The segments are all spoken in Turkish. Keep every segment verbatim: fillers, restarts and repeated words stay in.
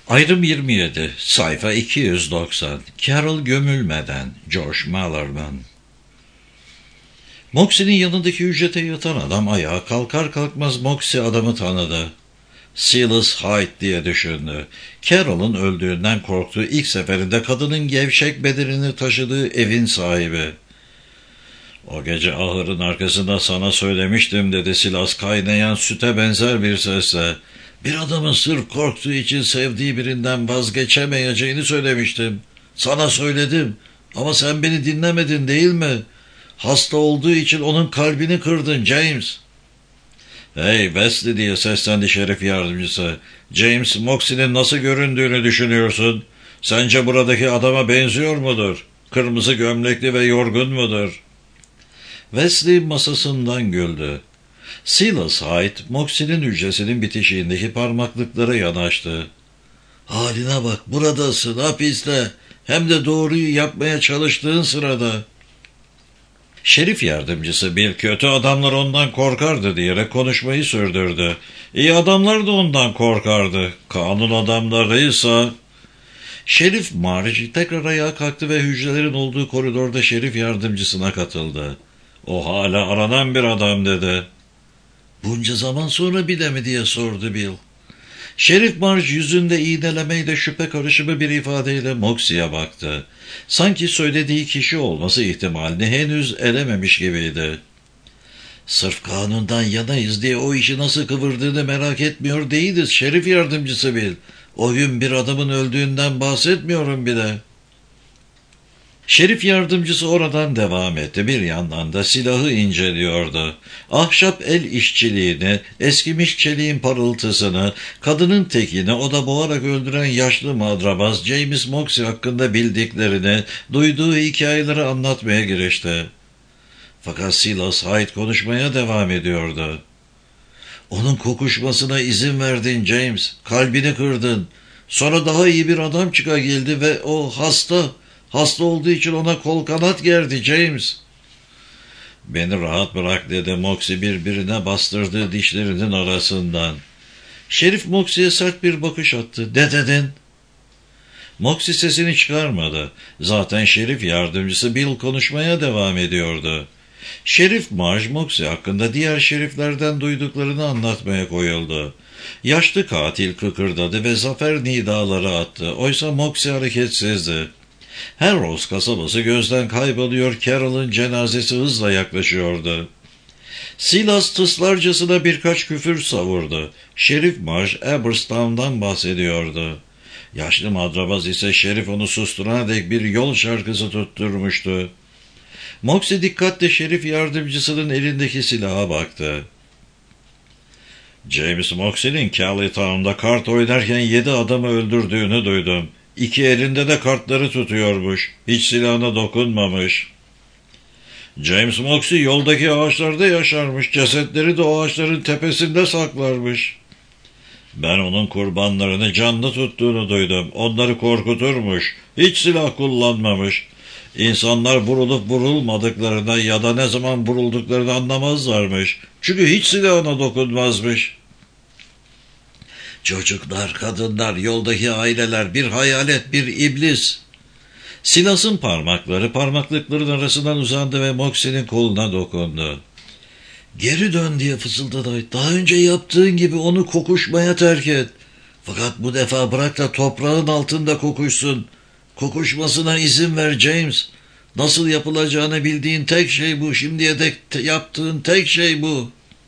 Ayrım yirmi yedi, sayfa iki yüz doksan. Carol gömülmeden, George Mallerman. Moxie'nin yanındaki hücrete yatan adam ayağa kalkar kalkmaz Moxie adamı tanıdı. Silas Hyde diye düşündü. Carol'ın öldüğünden korktuğu ilk seferinde kadının gevşek bedenini taşıdığı evin sahibi. "O gece ahırın arkasında sana söylemiştim," dedi Silas kaynayan süte benzer bir sesle. "Bir adamın sırf korktuğu için sevdiği birinden vazgeçemeyeceğini söylemiştim. Sana söyledim ama sen beni dinlemedin değil mi? Hasta olduğu için onun kalbini kırdın James." "Hey Wesley," diye seslendi şerif yardımcısı. "James Moxie'nin nasıl göründüğünü düşünüyorsun? Sence buradaki adama benziyor mudur? Kırmızı gömlekli ve yorgun mudur?" Wesley masasından güldü. Silas Hyde, Moxie'nin hücresinin bitişiğindeki parmaklıklara yanaştı. "Haline bak, buradasın hapiste, hem de doğruyu yapmaya çalıştığın sırada." Şerif yardımcısı bir kötü adamlar ondan korkardı diyerek konuşmayı sürdürdü. İyi adamlar da ondan korkardı. Kanun adamlarıysa... Şerif Marge tekrar ayağa kalktı ve hücrelerin olduğu koridorda şerif yardımcısına katıldı. "O hala aranan bir adam," dedi. "Bunca zaman sonra bir de mi?" diye sordu Bill. Şerif Marge yüzünde iğnelemeyle şüphe karışımı bir ifadeyle Moxie'ye baktı. Sanki söylediği kişi olması ihtimalini henüz elememiş gibiydi. "Sırf kanundan yanayız diye o işi nasıl kıvırdığını merak etmiyor değiliz şerif yardımcısı Bill. O gün bir adamın öldüğünden bahsetmiyorum bile." Şerif yardımcısı oradan devam etti. Bir yandan da silahı inceliyordu. Ahşap el işçiliğini, eskimiş çeliğin parıltısını, kadının tekini o da boğarak öldüren yaşlı madrabaz James Moxie hakkında bildiklerini, duyduğu hikayeleri anlatmaya girişti. Fakat Silas Hyde konuşmaya devam ediyordu. "Onun kokuşmasına izin verdin James, kalbini kırdın. Sonra daha iyi bir adam çıka geldi ve o hasta... Hasta olduğu için ona kol kanat gerdi James." "Beni rahat bırak," dedi Moxie birbirine bastırdığı dişlerinin arasından. Şerif Moxie'ye sert bir bakış attı. "Ne dedin?" Moxie sesini çıkarmadı. Zaten şerif yardımcısı Bill konuşmaya devam ediyordu. Şerif Marge Moxie hakkında diğer şeriflerden duyduklarını anlatmaya koyuldu. Yaşlı katil kıkırdadı ve zafer nidaları attı. Oysa Moxie hareketsizdi. Harrows kasabası gözden kayboluyor, Carol'ın cenazesi hızla yaklaşıyordu. Silas tıslarcasına birkaç küfür savurdu. Şerif Marge Aberstown'dan bahsediyordu. Yaşlı madrabaz ise şerif onu susturana dek bir yol şarkısı tutturmuştu. Moxie dikkatle şerif yardımcısının elindeki silaha baktı. "James Moxie'nin Callitown'da kart oynarken yedi adamı öldürdüğünü duydum. İki elinde de kartları tutuyormuş. Hiç silahına dokunmamış. James Moxie yoldaki ağaçlarda yaşarmış. Cesetleri de o ağaçların tepesinde saklarmış. Ben onun kurbanlarını canlı tuttuğunu duydum. Onları korkuturmuş. Hiç silah kullanmamış. İnsanlar vurulup vurulmadıklarına ya da ne zaman vurulduklarını anlamazlarmış. Çünkü hiç silahına dokunmazmış. Çocuklar, kadınlar, yoldaki aileler, bir hayalet, bir iblis." Silas'ın parmakları parmaklıkların arasından uzandı ve Moxie'nin koluna dokundu. "Geri dön," diye fısıldadı. "Daha önce yaptığın gibi onu kokuşmaya terk et. Fakat bu defa bırak da toprağın altında kokuşsun. Kokuşmasına izin ver James. Nasıl yapılacağını bildiğin tek şey bu. Şimdiye dek yaptığın tek şey bu."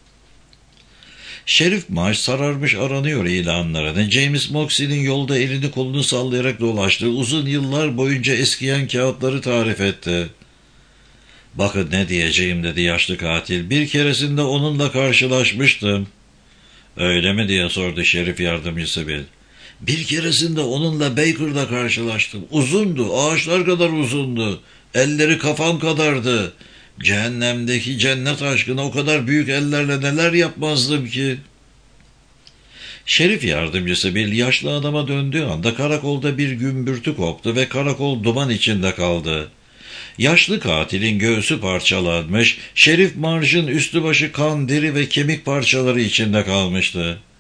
Şerif Marge sararmış aranıyor ilanlarını, James Moxie'nin yolda elini kolunu sallayarak dolaştığı uzun yıllar boyunca eskiyen kağıtları tarif etti. "Bakın ne diyeceğim," dedi yaşlı katil. "Bir keresinde onunla karşılaşmıştım." "Öyle mi?" diye sordu şerif yardımcısı Bill. "Bir keresinde onunla Baker'da karşılaştım. Uzundu, ağaçlar kadar uzundu. Elleri kafam kadardı. Cehennemdeki cennet aşkına o kadar büyük ellerle neler yapmazdım ki." Şerif yardımcısı bir yaşlı adama döndüğü anda karakolda bir gümbürtü koptu ve karakol duman içinde kaldı. Yaşlı katilin göğsü parçalanmış, Şerif Marge'ın üstü başı kan, deri ve kemik parçaları içinde kalmıştı.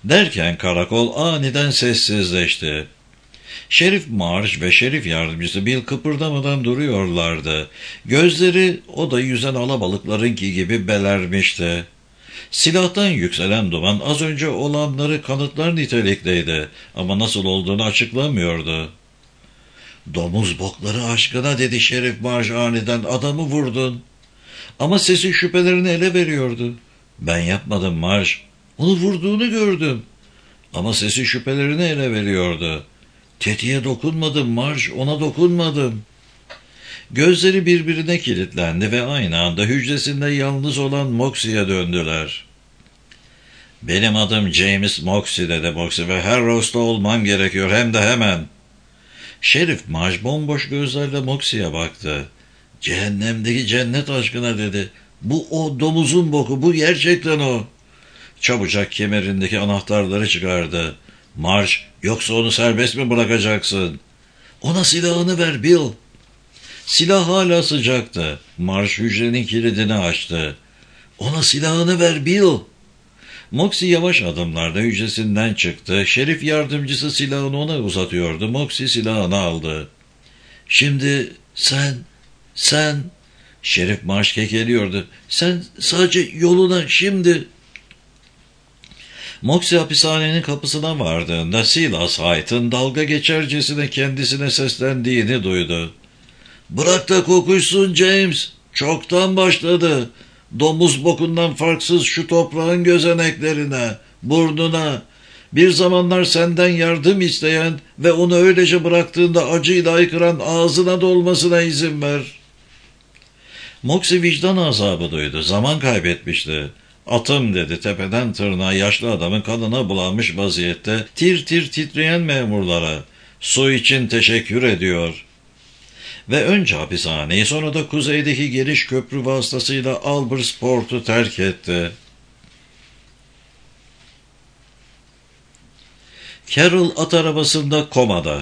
Derken karakol aniden sessizleşti. Şerif Marsh ve şerif yardımcısı Bill kıpırdamadan duruyorlardı. Gözleri o da yüzen alabalıklarınki gibi belermişti. Silahtan yükselen duman az önce olanları kanıtlar nitelikteydi ama nasıl olduğunu açıklamıyordu. "Domuz bokları aşkına," dedi Şerif Marsh aniden, "adamı vurdun." Ama sesi şüphelerini ele veriyordu. "Ben yapmadım Marsh. Onu vurduğunu gördüm." Ama sesi şüphelerini ele veriyordu. "Tetiğe dokunmadım Marsh, ona dokunmadım." Gözleri birbirine kilitlendi ve aynı anda hücresinde yalnız olan Moxie'ye döndüler. "Benim adım James Moxie," dedi Moxie, "ve Harrows'ta olmam gerekiyor, hem de hemen." Şerif Marsh bomboş gözlerle Moxie'ye baktı. "Cehennemdeki cennet aşkına," dedi. "Bu o domuzun boku, bu gerçekten o." Çabucak kemerindeki anahtarları çıkardı. "Marsh, yoksa onu serbest mi bırakacaksın?" "Ona silahını ver Bill." Silah hala sıcaktı. Marsh hücrenin kilidini açtı. "Ona silahını ver Bill." Moxie yavaş adımlarda hücresinden çıktı. Şerif yardımcısı silahını ona uzatıyordu. Moxie silahını aldı. "Şimdi sen, sen..." Şerif Marsh kekeliyordu. "Sen sadece yoluna şimdi..." Moxie hapishanenin kapısına vardığında Silas Hyde'ın dalga geçercesine kendisine seslendiğini duydu. "Bırak da kokuşsun James. Çoktan başladı. Domuz bokundan farksız şu toprağın gözeneklerine, burnuna. Bir zamanlar senden yardım isteyen ve onu öylece bıraktığında acıyla haykıran ağzına dolmasına izin ver." Moxie vicdan azabı duydu. Zaman kaybetmişti. "Atım," dedi tepeden tırnağa yaşlı adamın kanına bulanmış vaziyette tir tir titreyen memurlara. "Su için teşekkür ediyor." Ve önce hapishaneyi, sonra da kuzeydeki geniş köprü vasıtasıyla Albertsport'u terk etti. Carol at arabasında komada.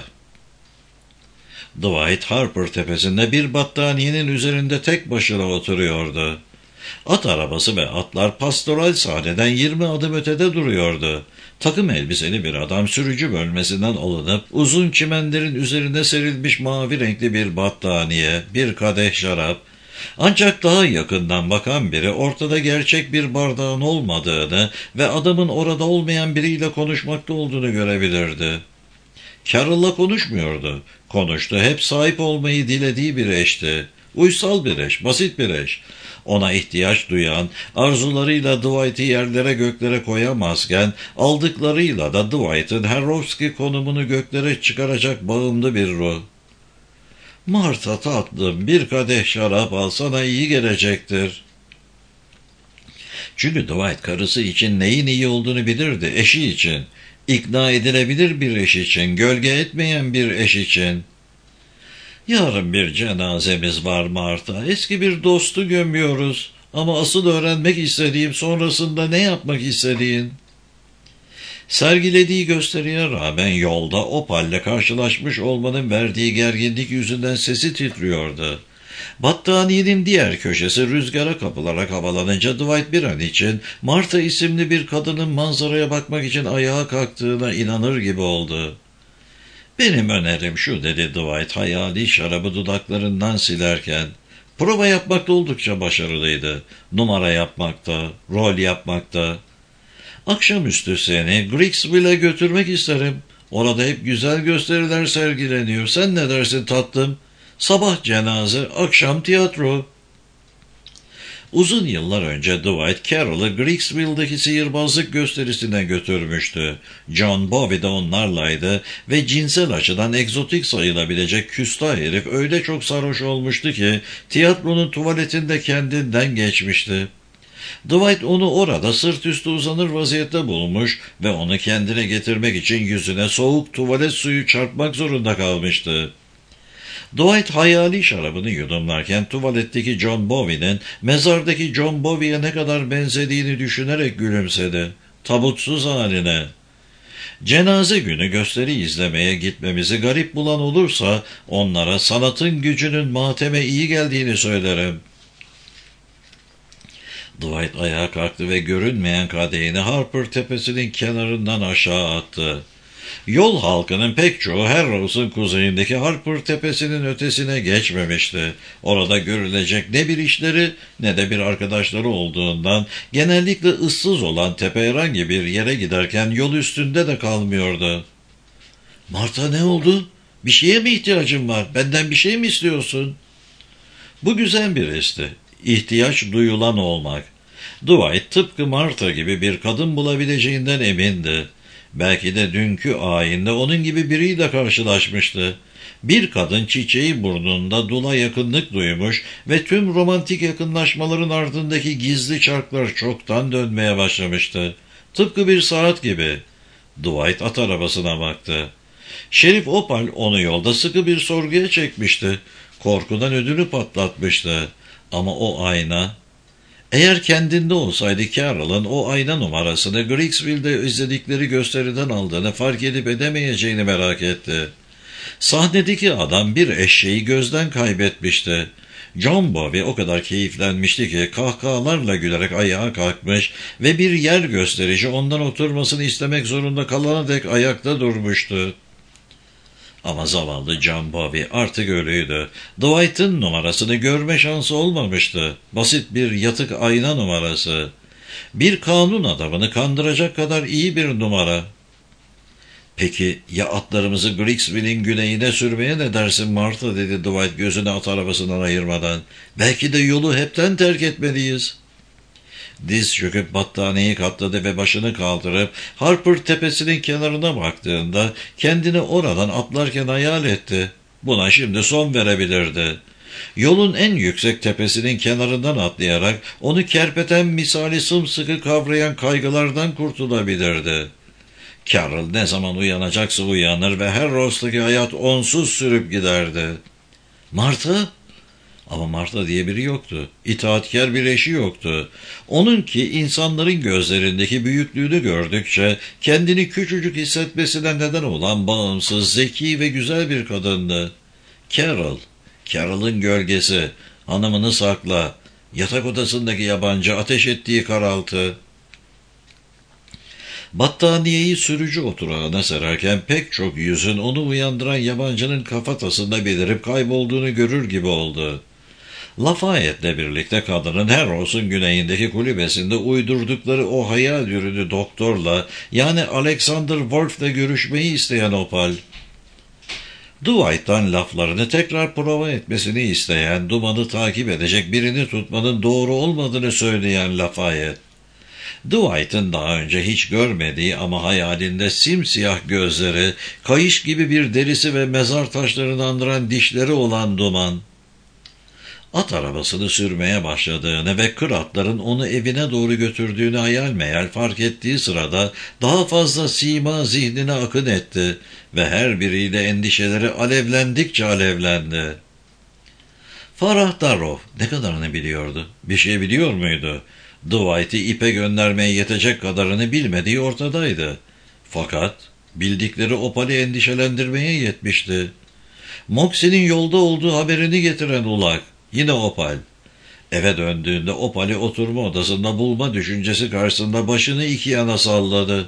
Dwight Harper tepesinde bir battaniyenin üzerinde tek başına oturuyordu. At arabası ve atlar pastoral sahneden yirmi adım ötede duruyordu. Takım elbiseli bir adam sürücü bölmesinden alınıp uzun çimenlerin üzerine serilmiş mavi renkli bir battaniye, bir kadeh şarap. Ancak daha yakından bakan biri ortada gerçek bir bardağın olmadığını ve adamın orada olmayan biriyle konuşmakta olduğunu görebilirdi. Carol'la konuşmuyordu. Konuştu, hep sahip olmayı dilediği bir eşti. Uysal bir eş, basit bir eş. Ona ihtiyaç duyan, arzularıyla Dwight'ı yerlere göklere koyamazken, aldıklarıyla da Dwight'ın Harrowski konumunu göklere çıkaracak bağımlı bir ruh. "Martha tatlım, bir kadeh şarap al, sana iyi gelecektir." Çünkü Dwight karısı için neyin iyi olduğunu bilirdi, eşi için. İkna edilebilir bir eş için, gölge etmeyen bir eş için. "Yarın bir cenazemiz var Martha. Eski bir dostu gömüyoruz. Ama asıl öğrenmek istediğim, sonrasında ne yapmak istediğin." Sergilediği gösteriye rağmen yolda Opal'le karşılaşmış olmanın verdiği gerginlik yüzünden sesi titriyordu. Battaniyenin diğer köşesi rüzgara kapılarak havalanınca Dwight bir an için Martha isimli bir kadının manzaraya bakmak için ayağa kalktığına inanır gibi oldu. "Benim önerim şu," dedi Dwight hayali şarabı dudaklarından silerken. "Prova yapmakta oldukça başarılıydı. Numara yapmakta, rol yapmakta. Akşamüstü seni Grigsville'e götürmek isterim. Orada hep güzel gösteriler sergileniyor. Sen ne dersin tatlım? Sabah cenaze, akşam tiyatro." Uzun yıllar önce Dwight Carroll'ı Grigsville'deki sihirbazlık gösterisine götürmüştü. John Bowie de onlarlaydı ve cinsel açıdan egzotik sayılabilecek küstah herif öyle çok sarhoş olmuştu ki tiyatronun tuvaletinde kendinden geçmişti. Dwight onu orada sırt üstü uzanır vaziyette bulmuş ve onu kendine getirmek için yüzüne soğuk tuvalet suyu çarpmak zorunda kalmıştı. Dwight hayali şarabını yudumlarken tuvaletteki John Bowie'nin mezardaki John Bowie'ye ne kadar benzediğini düşünerek gülümsedi. Tabutsuz haline. "Cenaze günü gösteri izlemeye gitmemizi garip bulan olursa onlara sanatın gücünün mateme iyi geldiğini söylerim." Dwight ayağa kalktı ve görünmeyen kadehini Harper tepesinin kenarından aşağı attı. Yol halkının pek çoğu Harrows'un kuzeyindeki Harper tepesinin ötesine geçmemişti. Orada görülecek ne bir işleri ne de bir arkadaşları olduğundan genellikle ıssız olan tepe herhangi bir yere giderken yol üstünde de kalmıyordu. "Martha, ne oldu? Bir şeye mi ihtiyacın var? Benden bir şey mi istiyorsun?" Bu güzel bir histi. İhtiyaç duyulan olmak. Dwight tıpkı Martha gibi bir kadın bulabileceğinden emindi. Belki de dünkü ayinde onun gibi biriyle karşılaşmıştı. Bir kadın çiçeği burnunda dula yakınlık duymuş ve tüm romantik yakınlaşmaların ardındaki gizli çarklar çoktan dönmeye başlamıştı. Tıpkı bir saat gibi. Dwight at arabasına baktı. Şerif Opal onu yolda sıkı bir sorguya çekmişti. Korkudan ödünü patlatmıştı. Ama o ayna... Eğer kendinde olsaydı Carol'ın o ayna numarasını Greeksville'de izledikleri gösteriden aldığını fark edip edemeyeceğini merak etti. Sahnedeki adam bir eşeği gözden kaybetmişti. John Bovey o kadar keyiflenmişti ki kahkahalarla gülerek ayağa kalkmış ve bir yer gösterici ondan oturmasını istemek zorunda kalana dek ayakta durmuştu. Ama zavallı John Bovey artık ölüydü. Dwight'ın numarasını görme şansı olmamıştı. Basit bir yatık ayna numarası. Bir kanun adamını kandıracak kadar iyi bir numara. "Peki ya atlarımızı Greeksville'in güneyine sürmeye ne dersin Martha?" dedi Dwight gözünü at arabasından ayırmadan. "Belki de yolu hepten terk etmeliyiz." Diz çöküp battaniyeyi katladı ve başını kaldırıp Harper tepesinin kenarına baktığında kendini oradan atlarken hayal etti. Buna şimdi son verebilirdi. Yolun en yüksek tepesinin kenarından atlayarak onu kerpeten misali sımsıkı kavrayan kaygılardan kurtulabilirdi. Carol ne zaman uyanacaksa uyanır ve Harrows'taki hayat onsuz sürüp giderdi. Martha? Ama Martha diye biri yoktu. İtaatkar bir eşi yoktu. Onunki insanların gözlerindeki büyüklüğünü gördükçe kendini küçücük hissetmesine neden olan bağımsız, zeki ve güzel bir kadındı. Carol, Carol'ın gölgesi, hanımını sakla, yatak odasındaki yabancı, ateş ettiği karaltı. Battaniyeyi sürücü oturağına sererken pek çok yüzün onu uyandıran yabancının kafatasında belirip kaybolduğunu görür gibi oldu. Lafayette'le birlikte kadının Harrows'un güneyindeki kulübesinde uydurdukları o hayal ürünü doktorla, yani Alexander Wolf'le görüşmeyi isteyen Opal. Dwight'tan laflarını tekrar prova etmesini isteyen, dumanı takip edecek birini tutmanın doğru olmadığını söyleyen Lafayette. Dwight'ın daha önce hiç görmediği ama hayalinde simsiyah gözleri, kayış gibi bir derisi ve mezar taşlarını andıran dişleri olan duman. At arabasını sürmeye başladığını ve kır atların onu evine doğru götürdüğünü hayal meyal fark ettiği sırada daha fazla sima zihnine akın etti ve her biriyle endişeleri alevlendikçe alevlendi. Farah Darrow ne kadarını biliyordu? Bir şey biliyor muydu? Dwight'i ipe göndermeye yetecek kadarını bilmediği ortadaydı. Fakat bildikleri Opal'i endişelendirmeye yetmişti. Moxie'nin yolda olduğu haberini getiren ulak. Yine Opal. Eve döndüğünde Opal'i oturma odasında bulma düşüncesi karşısında başını iki yana salladı.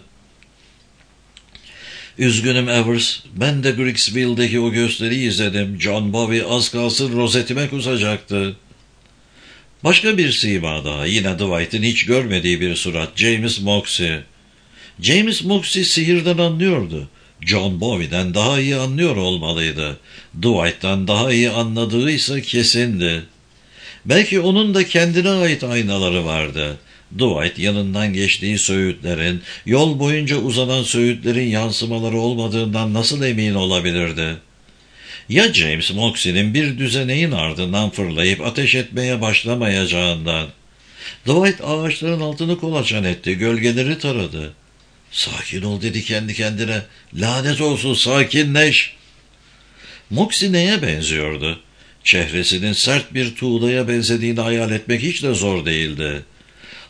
"Üzgünüm Evers, ben de Greeksville'deki o gösteriyi izledim. John Bovey az kalsın rozetime kusacaktı." Başka bir sima daha, yine Dwight'ın hiç görmediği bir surat, James Moxie. James Moxie sihirden anlıyordu. John Bovey'den daha iyi anlıyor olmalıydı. Dwight'tan daha iyi anladığı ise kesindi. Belki onun da kendine ait aynaları vardı. Dwight yanından geçtiği söğütlerin, yol boyunca uzanan söğütlerin yansımaları olmadığından nasıl emin olabilirdi? Ya James Moxie'nin bir düzeneğin ardından fırlayıp ateş etmeye başlamayacağından? Dwight ağaçların altını kolaçan etti, gölgeleri taradı. "Sakin ol," dedi kendi kendine. "Lanet olsun, sakinleş." Moxie neye benziyordu? Çehresinin sert bir tuğlaya benzediğini hayal etmek hiç de zor değildi.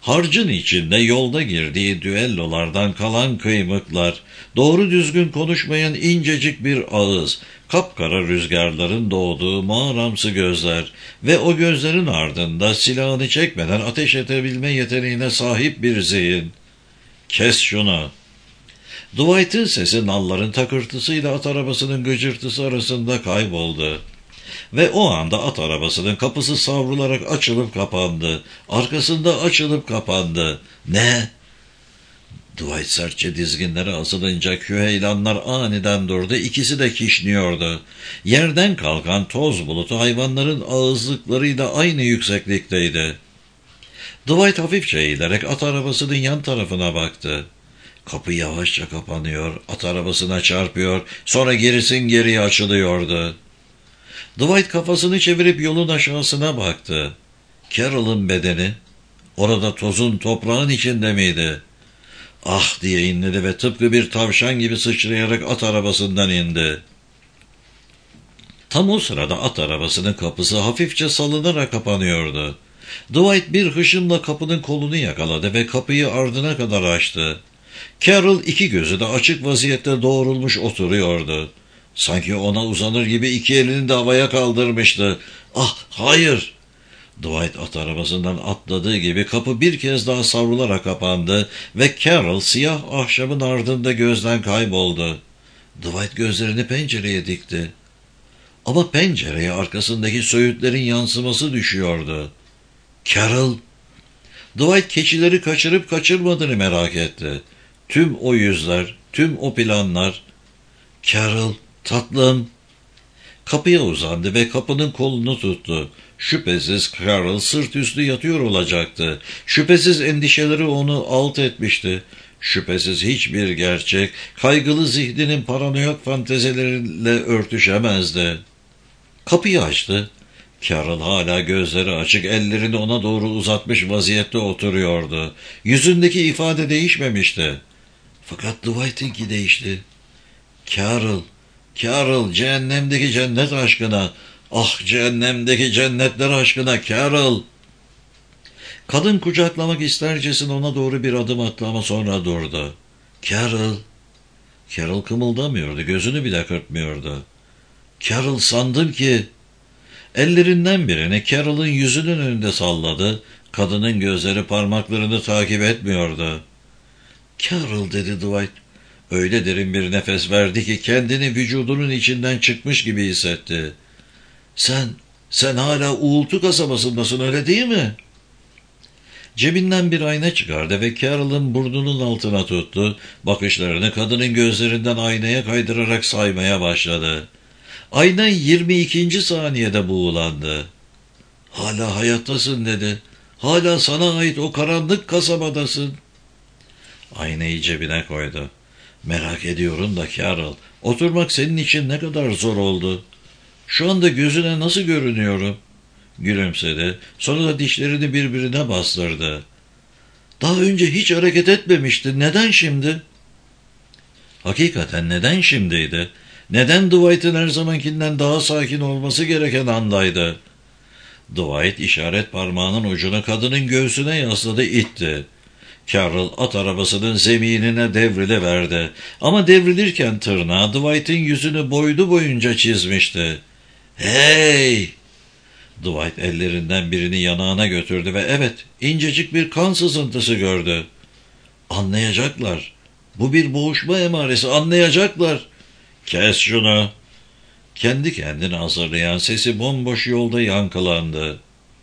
Harcın içinde yolda girdiği düellolardan kalan kıymıklar, doğru düzgün konuşmayan incecik bir ağız, kapkara rüzgarların doğduğu mağaramsı gözler ve o gözlerin ardında silahını çekmeden ateş edebilme yeteneğine sahip bir zihin. Kes şunu. Dwight'ın sesi nalların takırtısıyla at arabasının gıcırtısı arasında kayboldu. Ve o anda at arabasının kapısı savrularak açılıp kapandı. Arkasında açılıp kapandı. Ne? Dwight sertçe dizginlere asılınca küheylanlar aniden durdu. İkisi de kişniyordu. Yerden kalkan toz bulutu hayvanların ağızlıklarıyla aynı yükseklikteydi. Dwight hafifçe eğilerek at arabasının yan tarafına baktı. Kapı yavaşça kapanıyor, at arabasına çarpıyor, sonra gerisin geriye açılıyordu. Dwight kafasını çevirip yolun aşağısına baktı. Carol'ın bedeni, orada tozun toprağın içinde miydi? Ah diye inledi ve tıpkı bir tavşan gibi sıçrayarak at arabasından indi. Tam o sırada at arabasının kapısı hafifçe salınarak kapanıyordu. Dwight bir hışımla kapının kolunu yakaladı ve kapıyı ardına kadar açtı. Carol iki gözü de açık vaziyette doğrulmuş oturuyordu. Sanki ona uzanır gibi iki elini de havaya kaldırmıştı. Ah, hayır! Dwight at arabasından atladığı gibi kapı bir kez daha savrularak kapandı ve Carol siyah ahşabın ardında gözden kayboldu. Dwight gözlerini pencereye dikti. Ama pencereye arkasındaki söğütlerin yansıması düşüyordu. Carol! Dwight keçileri kaçırıp kaçırmadığını merak etti. Tüm o yüzler, tüm o planlar. Carol, tatlım. Kapıya uzandı ve kapının kolunu tuttu. Şüphesiz Carol sırt üstü yatıyor olacaktı. Şüphesiz endişeleri onu alt etmişti. Şüphesiz hiçbir gerçek, kaygılı zihninin paranoyak fantezileriyle örtüşemezdi. Kapıyı açtı. Carol hala gözleri açık, ellerini ona doğru uzatmış vaziyette oturuyordu. Yüzündeki ifade değişmemişti. Fakat Dwight'inki değişti. Carol, Carol, cehennemdeki cennet aşkına, ah cehennemdeki cennetler aşkına Carol. Kadın kucaklamak istercesine ona doğru bir adım attı ama sonra durdu. Carol. Carol kımıldamıyordu, gözünü bile kırpmıyordu. Carol, sandım ki... Ellerinden birini Carol'ın yüzünün önünde salladı. Kadının gözleri parmaklarını takip etmiyordu. Carol, dedi Dwight. Öyle derin bir nefes verdi ki kendini vücudunun içinden çıkmış gibi hissetti. Sen, sen hala Uğultu kasabasındasın, öyle değil mi? Cebinden bir ayna çıkardı ve Carol'ın burnunun altına tuttu. Bakışlarını kadının gözlerinden aynaya kaydırarak saymaya başladı. Ayna yirmi ikinci saniyede buğulandı. Hala hayattasın, dedi. Hala sana ait o karanlık kasabadasın. Aynayı cebine koydu. Merak ediyorum da Carol, oturmak senin için ne kadar zor oldu? Şu anda gözüne nasıl görünüyorum? Gülümsedi. Sonra da dişlerini birbirine bastırdı. Daha önce hiç hareket etmemişti. Neden şimdi? Hakikaten neden şimdiydi? Neden Dwight'ın her zamankinden daha sakin olması gereken andaydı? Dwight işaret parmağının ucunu kadının göğsüne yasladı, itti. Carol at arabasının zeminine devriliverdi. Ama devrilirken tırnağı Dwight'ın yüzünü boylu boyunca çizmişti. Hey! Dwight ellerinden birini yanağına götürdü ve evet, incecik bir kan sızıntısı gördü. Anlayacaklar. Bu bir boğuşma emaresi, anlayacaklar. Kes şunu. Kendi kendine hazırlayan sesi bomboş yolda yankılandı.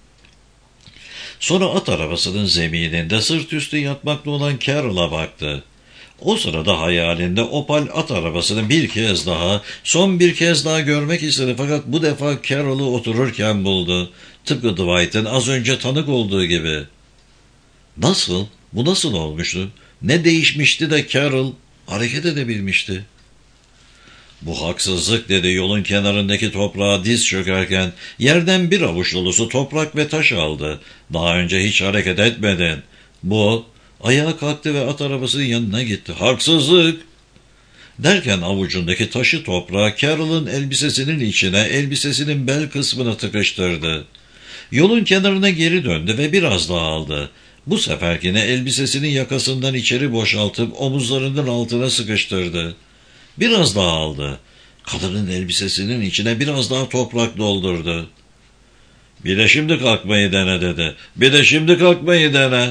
Sonra at arabasının zemininde sırt üstü yatmakta olan Carol'a baktı. O sırada hayalinde opal at arabasını bir kez daha, son bir kez daha görmek istedi fakat bu defa Carol'u otururken buldu. Tıpkı Dwight'ın az önce tanık olduğu gibi. Nasıl? Bu nasıl olmuştu? Ne değişmişti de Carol hareket edebilmişti? Bu haksızlık, dedi yolun kenarındaki toprağa diz çökerken. Yerden bir avuç dolusu toprak ve taş aldı. Daha önce hiç hareket etmedin. Bu, ayağa kalktı ve at arabasının yanına gitti. Haksızlık! Derken avucundaki taşı toprağa Carol'ın elbisesinin içine, elbisesinin bel kısmına tıkıştırdı. Yolun kenarına geri döndü ve biraz daha aldı. Bu seferkine elbisesinin yakasından içeri boşaltıp omuzlarının altına sıkıştırdı. Biraz daha aldı. Kadının elbisesinin içine biraz daha toprak doldurdu. "Bir de şimdi kalkmayı dene," dedi. "Bir de şimdi kalkmayı dene."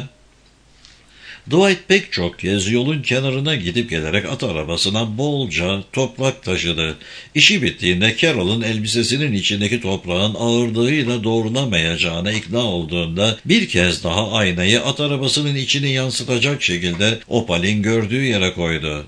Dwight pek çok kez yolun kenarına gidip gelerek at arabasına bolca toprak taşıdı. İşi bittiğinde Carol'ın elbisesinin içindeki toprağın ağırlığıyla doğrulamayacağına ikna olduğunda bir kez daha aynayı at arabasının içini yansıtacak şekilde Opal'in gördüğü yere koydu.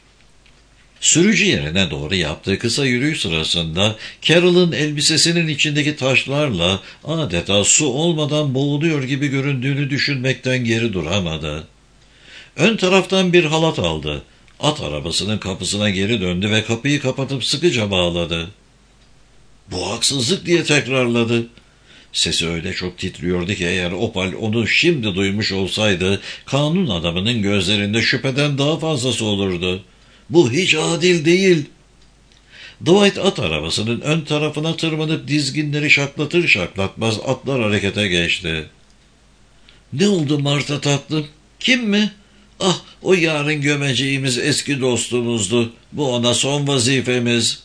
Sürücü yerine doğru yaptığı kısa yürüyüş sırasında Carol'ın elbisesinin içindeki taşlarla adeta su olmadan boğuluyor gibi göründüğünü düşünmekten geri duramadı. Ön taraftan bir halat aldı. At arabasının kapısına geri döndü ve kapıyı kapatıp sıkıca bağladı. "Bu haksızlık," diye tekrarladı. Sesi öyle çok titriyordu ki eğer Opal onu şimdi duymuş olsaydı kanun adamının gözlerinde şüpheden daha fazlası olurdu. "Bu hiç adil değil." Dwight at arabasının ön tarafına tırmanıp dizginleri şaklatır şaklatmaz atlar harekete geçti. "Ne oldu Marta tatlım? Kim mi?" "Ah, o yarın gömeceğimiz eski dostumuzdu. Bu ona son vazifemiz."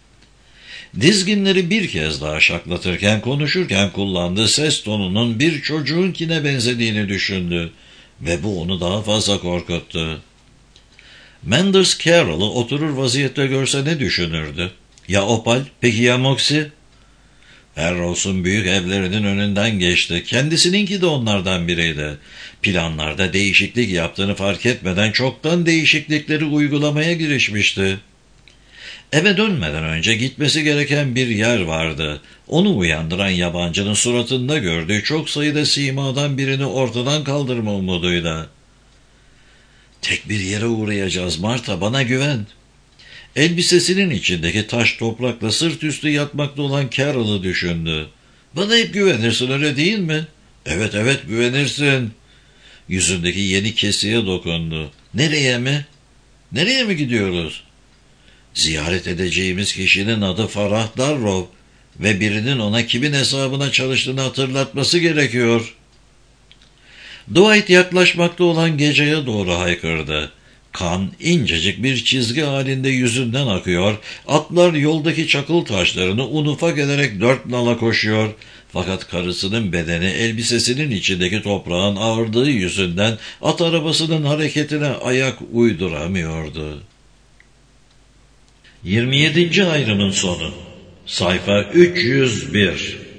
Dizginleri bir kez daha şaklatırken konuşurken kullandığı ses tonunun bir çocuğunkine benzediğini düşündü ve bu onu daha fazla korkuttu. Manders Carroll'ı oturur vaziyette görse ne düşünürdü? Ya Opal, peki ya Moxie? Arrows'un büyük evlerinin önünden geçti. Kendisininki de onlardan biriydi. Planlarda değişiklik yaptığını fark etmeden çoktan değişiklikleri uygulamaya girişmişti. Eve dönmeden önce gitmesi gereken bir yer vardı. Onu uyandıran yabancının suratında gördüğü çok sayıda simadan birini ortadan kaldırma umuduyla. "Tek bir yere uğrayacağız Marta, bana güven." Elbisesinin içindeki taş toprakla sırt üstü yatmakta olan Carol'ı düşündü. "Bana hep güvenirsin, öyle değil mi?" "Evet evet, güvenirsin." Yüzündeki yeni kesiye dokundu. "Nereye mi? Nereye mi gidiyoruz?" "Ziyaret edeceğimiz kişinin adı Farah Darrow ve birinin ona kimin hesabına çalıştığını hatırlatması gerekiyor." Dwight yaklaşmakta olan geceye doğru haykırdı. Kan incecik bir çizgi halinde yüzünden akıyor, atlar yoldaki çakıl taşlarını un ufak ederek dört nala koşuyor. Fakat karısının bedeni elbisesinin içindeki toprağın ağırlığı yüzünden at arabasının hareketine ayak uyduramıyordu. yirmi yedinci ayrının sonu. Sayfa üç yüz bir.